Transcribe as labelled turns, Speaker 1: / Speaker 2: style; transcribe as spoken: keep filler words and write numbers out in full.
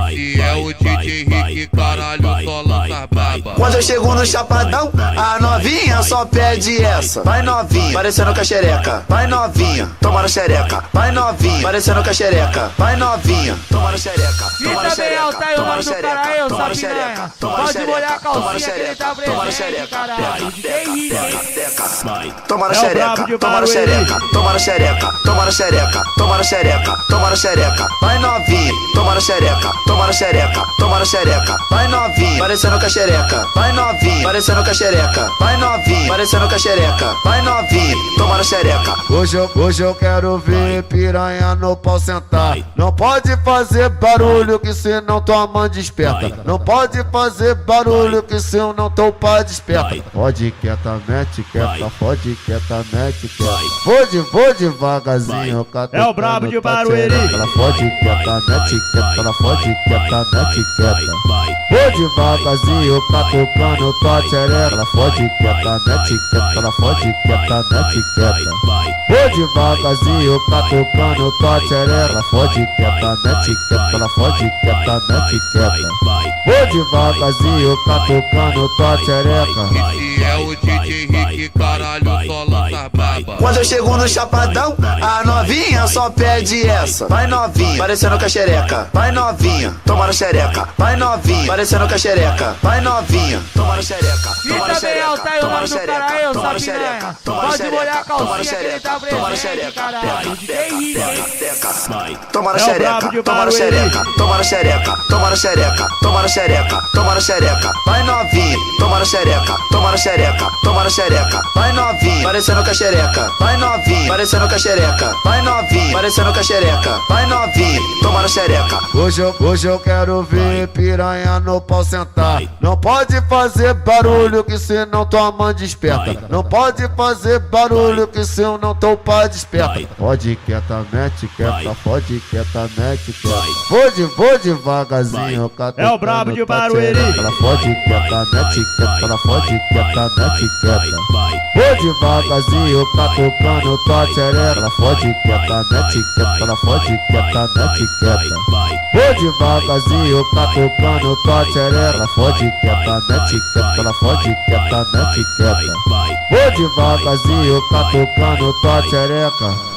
Speaker 1: Esse é o D J Rick, caralho, só lança braba.
Speaker 2: Quando eu chego no chapadão, a novinha só pede essa. Vai novinha, parecendo com a xereca. Vai novinha, toma na xereca. Vai novinha, parecendo com a xereca. Vai novinha, toma na xereca.
Speaker 3: E também é o Taio, o nome do cara, eu, Sapinha. Pode molhar a calcinha que ele tá presente, caralho. D J Rick.
Speaker 2: Toma na xereca, toma na xereca, toma na xereca, toma na xereca, toma na xereca, toma na xereca. Vai novinha, toma na xereca, toma na xereca, toma na xereca. Vai novinha, parecendo com a xereca. Vai novinha, parecendo com a xereca. Vai novinha, parecendo com a xereca. Vai novinha, toma na xereca.
Speaker 4: Hoje eu, hoje eu quero ver piranha no pau sentar. Não pode fazer barulho que senão tua mãe desperta. Não pode fazer barulho que senão teu pai desperta. Pode quieta, mete quieta, pode quieta, mete quieta. Vou de, vou devagarzinho,
Speaker 3: é o brabo de Barueri.
Speaker 4: Ela pode quieta, mete quieta, ela pode quieta, mete quieta. Vou devagarzinho, catucando tua tchereca. Ela pode quieta, mete quieta, ela pode quieta, mete quieta. Vou devagarzinho, catucando tua tchereca. Ela pode quieta, mete quieta, ela pode quieta, mete quieta. Vou devagarzinho, catucando tua tchereca.
Speaker 1: Esse é o D J Rick, caralho, só lança braba.
Speaker 2: Quando eu chego no chapadão, a novinha só pede essa. Vai novinha, parecendo com a xereca. Vai novinha, toma na xereca. Vai novinha, parecendo com a xereca. Vai novinha, toma na xereca.
Speaker 3: E também é o Taio, o nome do cara, eu, Sapinha. Pode molhar a calcinha que ele tá presente, caralho. D J Rick.
Speaker 2: Toma na xereca, toma na xereca, toma na xereca, toma na xereca, toma na xereca, toma na xereca. Vai novinha, toma na xereca, toma na xereca, toma na xereca. Vai novinha, parecendo com a xereca. Vai novinha, parecendo com a xereca. Vai novinha, parecendo com a xereca. Vai novinha, toma na xereca.
Speaker 4: Hoje eu, hoje eu quero ver piranha no pau sentar. Não pode fazer barulho que senão tua mãe desperta. Não pode fazer barulho que senão teu pai desperta. Pode quieta, mete quieta, pode quieta, mete quieta. Vou de, vou devagarzinho,
Speaker 3: é o brabo de Barueri.
Speaker 4: Ela pode quieta, mete quieta, ela pode quieta, mete quieta. Vou devagarzinho, catucando tua tchereca. Ela pode quieta, mete quieta, ela pode quieta, mete quieta. Vou devagarzinho, catucando tua tchereca. Ela pode quieta, mete quieta, ela pode quieta, mete quieta. Vou devagarzinho, catucando tua tchereca.